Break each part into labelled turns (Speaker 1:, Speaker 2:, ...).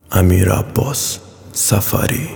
Speaker 1: امیر عباس سفری.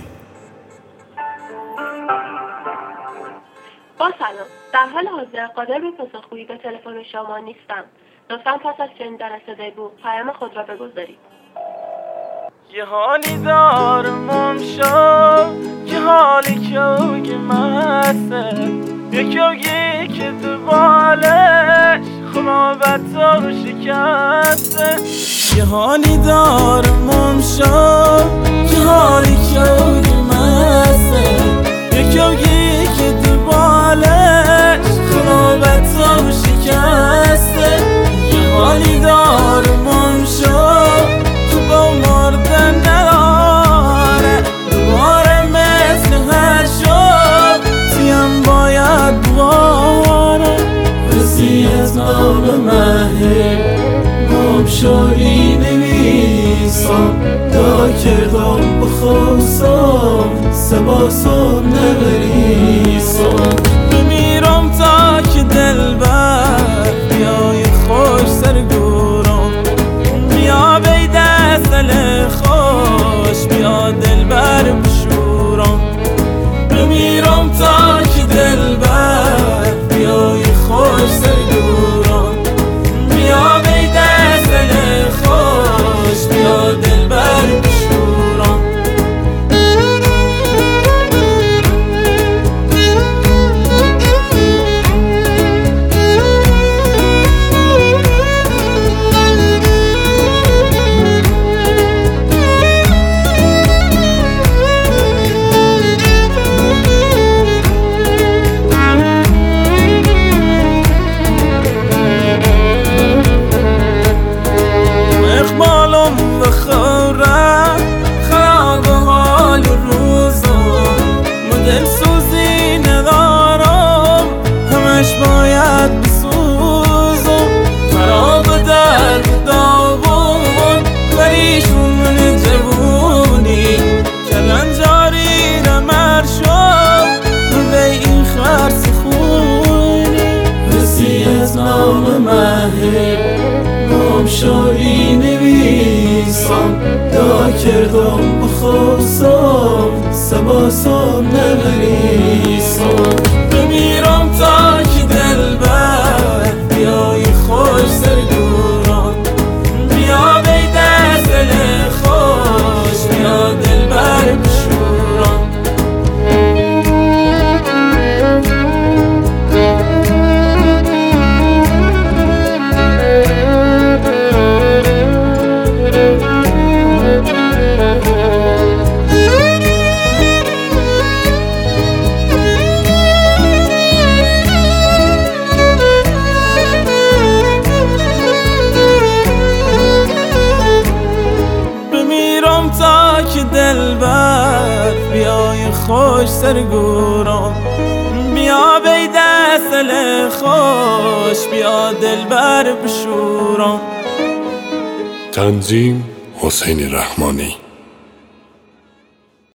Speaker 2: با سلام، در حال حاضر قادر به پاسخگویی به تلفن شما نیستم. لطفاً پس از شنیدن صدای بوق پیام خود را بگذارید.
Speaker 3: جهانی دارم شو که حالی که مسته یکی که تو بالش خرابت و شکسته. جهانی دارم شو که حالی که مسته یکی که تو بالش خرابت و شکسته. جهانی دارم شو تو با مردن نداره دوباره مثل هر شب تیم باید دوباره رسی از نام مهر گم شوی نویسم دا کردم بخواستم سباسم نبریسم بمیرم تا که دل بر بیای خوش سرگورم بیا بی دل خوش بیا دل بر بشورم بمیرم تا که دل بر بیای خوش سرگورم بیا بی دل خوش بیا دل بر بشورم. خراب حال روزم مدل سوزی ندارم همش باید بسوزم خراب درد داغون ولیشون من جوونی کلنجاری نمر شد به این خرس خونی رسی از نام مهر گم شوی نویسم دا کردم بخواستم سباسم نبریسم بمیرم تا که دل بر بیای خوش سرگورم بیا بی دل خوش بیا دل بر بشورم. تا که دل بر بیای خوش سرگورم بیا بی دل خوش بیا دل بر بشورم.
Speaker 1: تنظیم حسین رحمانی.